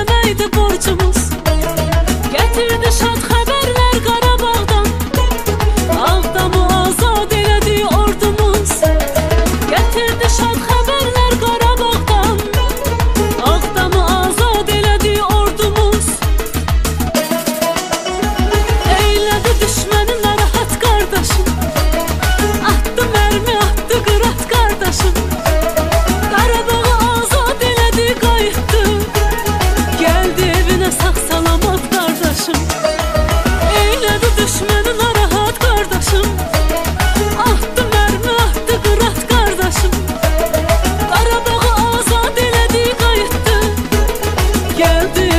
eləməkdir borcumuz. Gətirdi şad xəbərlər Qarabağdan, Ağdamı azad elədi ordumuz. Gətirdi şad xəbərlər Qarabağdan, Ağdamı azad elədi ordumuz. Eylədi düşməni narahat qardaşım, atdı mərmi, atdı qırat qardaşım. Qarabağı azad elədi, qayıtdı, gəldi evinə sağ-salamat qardaşım. Eylədi düşməni narahat qardaşım, atdı mərmi, atdı qırat qardaşım. Qarabağı azad elədi, qayıtdı, gəldi